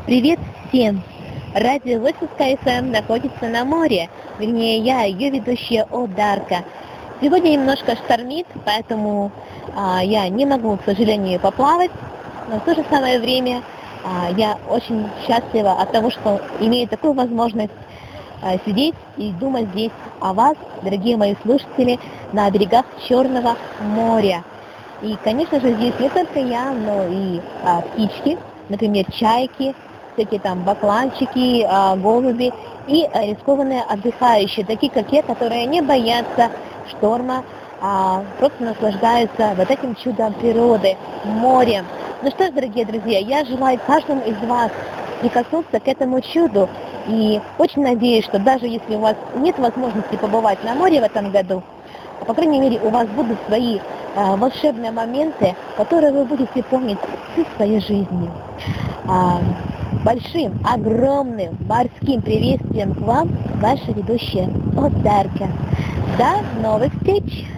Привет всем! Радио Высоцкая ФМ находится на море. Вернее, я, ее ведущая Одарка. Сегодня немножко штормит, поэтому я не могу, к сожалению, поплавать. Но в то же самое время я очень счастлива от того, что имею такую возможность сидеть и думать здесь о вас, дорогие мои слушатели, на берегах Черного моря. И, конечно же, здесь не только я, но и птички, например, чайки, всякие там бакланчики, голуби и рискованные отдыхающие, такие как я, которые не боятся шторма, просто наслаждаются вот этим чудом природы, морем. Ну что ж, дорогие друзья, я желаю каждому из вас прикоснуться к этому чуду. И очень надеюсь, что даже если у вас нет возможности побывать на море в этом году, по крайней мере, у вас будут свои волшебные моменты, которые вы будете помнить всю свою жизнь. Большим, огромным морским приветствием к вам, ваша ведущая Одарка. До новых встреч!